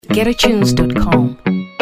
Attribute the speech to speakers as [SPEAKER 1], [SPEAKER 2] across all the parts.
[SPEAKER 1] GetAtunes.com.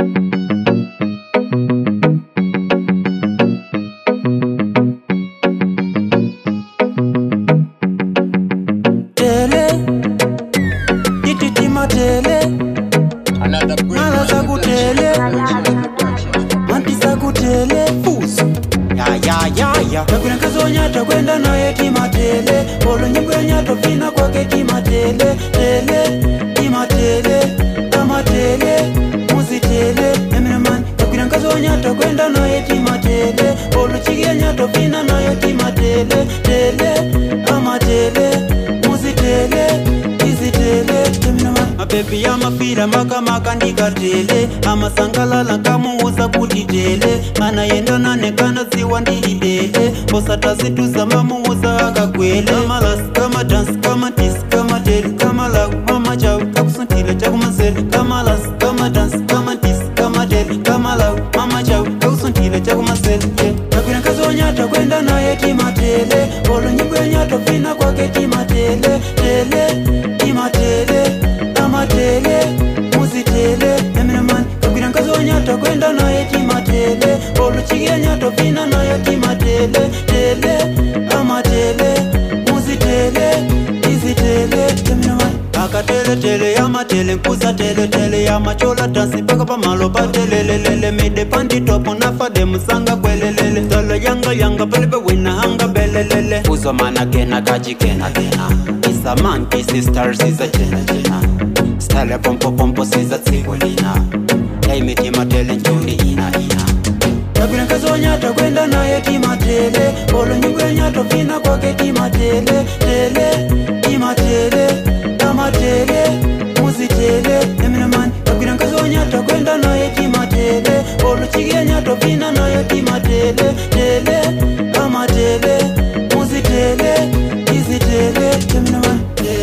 [SPEAKER 2] Takuna kazonya takwenda naye timatele Olo nyibwenya tofina kwake timatele Tele, timatele, tamatele, muzitele Eminaman, takuna kazonya takwenda naye timatele Olo chigenya tofina naye timatele Tele, tamatele, muzitele, izitele Eminaman Mapepi ya mafira maka ndikatele Ama sangalala kamuuza kutitele Mana yendo nanekana ziwa ndihidele Osata zitu zama muuza akakwele Kama las, kama dance, kama tis, kama tele Kama lag, mama chau, kakusuntile chakumasele Kama las, kama dance, kama tis, kama tele Kama lag, mama chau, kakusuntile chakumasele Takwina kazonya takwenda naye timatele Olo nyibwenya tofina kwake timatele Tele, timatele tamatele, muzitele Eminaman, takwina kazonya takwenda naye timatele Olo chigenya tofina naye timatele Tele, tamatele, muzitele, izitele Eminaman Akatele tele yamatele nkuza tele tele yamachola tansi paka pamalo patelelelele Mide pandi topo nafade musanga kwelelele Tolo yanga palibe wina hanga belelele Uzo mana kena kaji kena Isa monkey sisters is a jena Style pompo siza tsikolina Yaimiti matele njuni ina Takwina kazonya takwenda naye timatele Olo nyibwenya tofina kwake timatele Tele, timatele, tamatele, muzitele Eminaman, takwina kazonya takwenda naye timatele Olo chigenya tofina naye timatele Tele, tamatele, muzitele, izitele Eminaman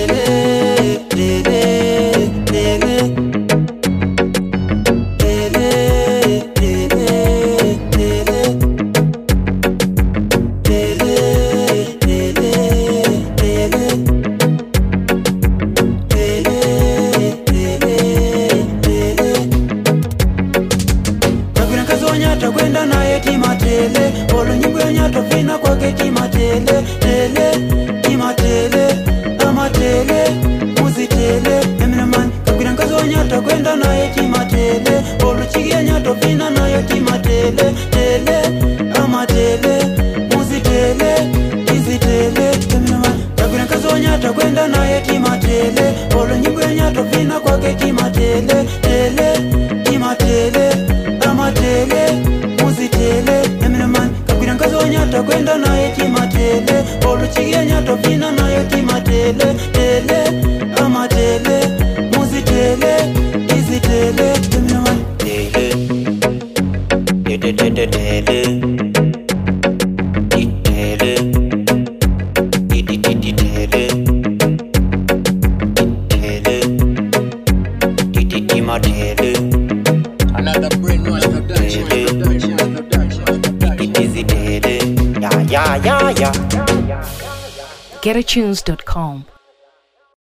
[SPEAKER 2] Tele, tele, tele takwenda naye timatele Olo nyibwenya tofina kwake timatele Tele, timatele, tamatele, muzitele Eminaman, takwina kazonya takwenda naye timatele Olo chigenya tofina naye timatele Tele, tamatele, muzitele, izitele Eminaman, takwina kazonya takwenda naye timatele Olo nyibwenya tofina kwake timatele Tele, timatele, tamatele, muzitele Eminaman, takwina kazonya takwenda naye timatele Olo chigenya tofina naye timatele Tele, tamatele, muzitele, izitele Eminaman Tele, tele, tele
[SPEAKER 3] Another brainwash production.
[SPEAKER 2] Yeah.
[SPEAKER 1] GetAtunes.com.